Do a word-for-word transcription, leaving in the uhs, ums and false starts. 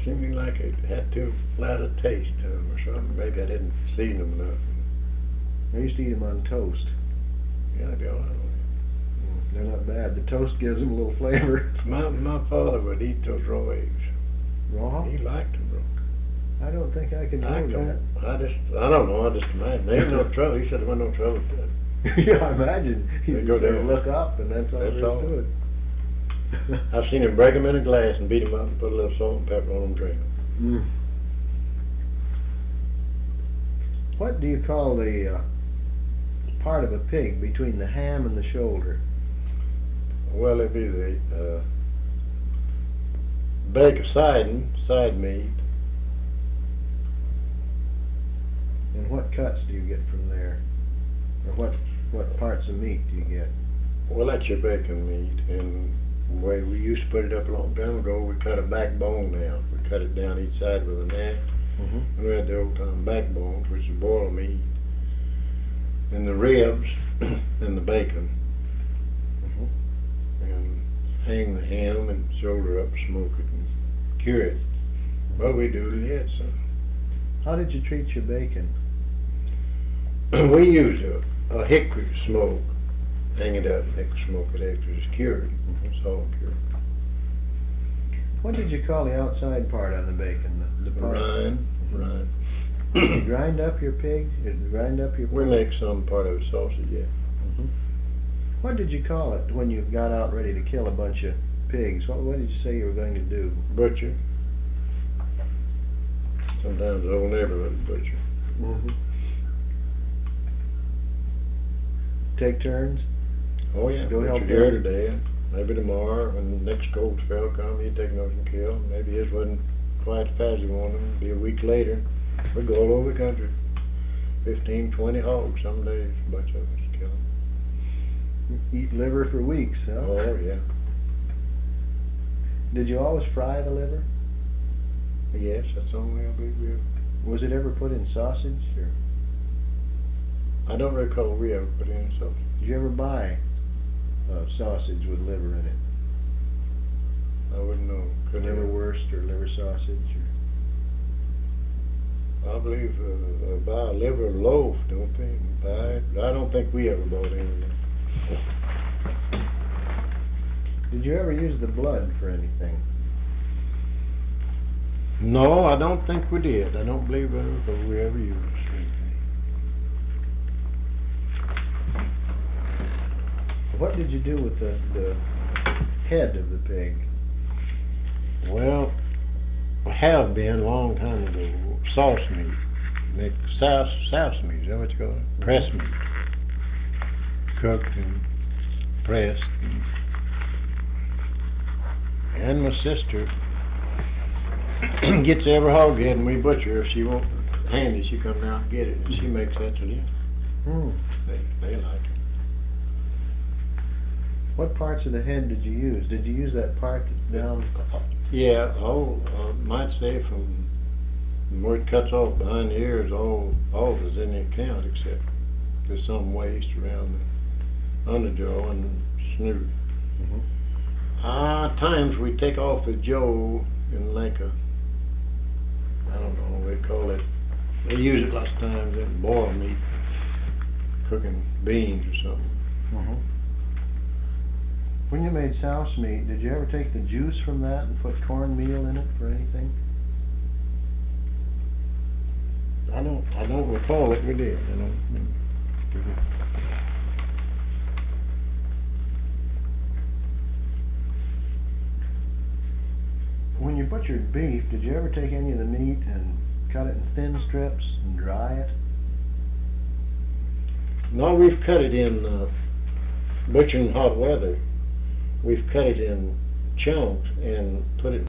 seemed to me like it had too flat a taste to them or something. Maybe I didn't season them enough. I used to eat them on toast. Yeah, I go. They're not bad. The toast gives them a little flavor. My my father would eat those raw eggs. Raw? He liked them raw. I don't think I could do I that. don't. I just. I don't know. I just imagine. There ain't no trouble. He said there wasn't no trouble with that. Yeah, I imagine. They You go just down. look up, and that's all That's there is all. to it. I've seen him break them in a glass and beat them up and put a little salt and pepper on them, drink them. Mm. What do you call the uh, part of a pig between the ham and the shoulder? Well, it'd be the uh, bake of siding, side meat. And what cuts do you get from there? Or what, what parts of meat do you get? Well, that's your bacon meat, and the way we used to put it up a long time ago, we cut a backbone down. We cut it down each side with a knife. Mm-hmm. And we had the old time backbones, which is boiled meat, and the ribs, and the bacon, Mm-hmm. and hang the ham and shoulder up, smoke it, and cure it. Well, we do it yet, so. How did you treat your bacon? We use a, a hickory smoke, hang it up, and smoke it after it's cured. It's all cured. What did you call the outside part on the bacon? The, the part Rind, rind. You grind up your pig? You grind up your We pork? make some part of it sausage, yeah. Mm-hmm. What did you call it when you got out ready to kill a bunch of pigs? What, what did you say you were going to do? Butcher. Sometimes the whole neighborhood butcher. Mm-hmm. Take turns? Oh yeah, Go butcher help here them. today, maybe tomorrow, when the next cold spell come, he'd take those and kill. Maybe his wasn't quite as fast as he wanted them. Be a week later. We go all over the country. Fifteen, twenty hogs some days, a bunch of us kill them. Eat liver for weeks, huh? Oh yeah. Did you always fry the liver? Yes, that's the only way I believe we ever. Was it ever put in sausage? Or I don't recall we ever put in sausage. did you ever buy uh, sausage with liver in it? I wouldn't know. Couldn't Liverwurst or liver sausage? Or I believe uh, uh, buy a liver loaf, don't they? Buy it. I don't think we ever bought any. did you ever use the blood for anything? No, I don't think we did. I don't believe ever we ever used anything. What did you do with the, the head of the pig? Well, I have been a long time ago. Sauce meat, make sauce sauce meat. Is that what you call it? Press meat, cooked and pressed. And, and my sister gets every hog head and we butcher her. If she won't handy, she comes down and get it, and she makes that to them. Hmm. They they like it. What parts of the head did you use? Did you use that part that's down? Yeah, all I might say from where it cuts off behind the ears, all all is in the account except there's some waste around the underjaw and snoot. Mhm. Ah, times we take off the jaw in like a, I don't know, they call it. They use it lots of times in boiled meat, cooking beans or something. Mhm. When you made souse meat, did you ever take the juice from that and put cornmeal in it for anything? I don't I don't recall it. We did. I don't. We did. When you butchered beef, did you ever take any of the meat and cut it in thin strips and dry it? No, we've cut it in uh, butchering hot weather. We've cut it in chunks and put it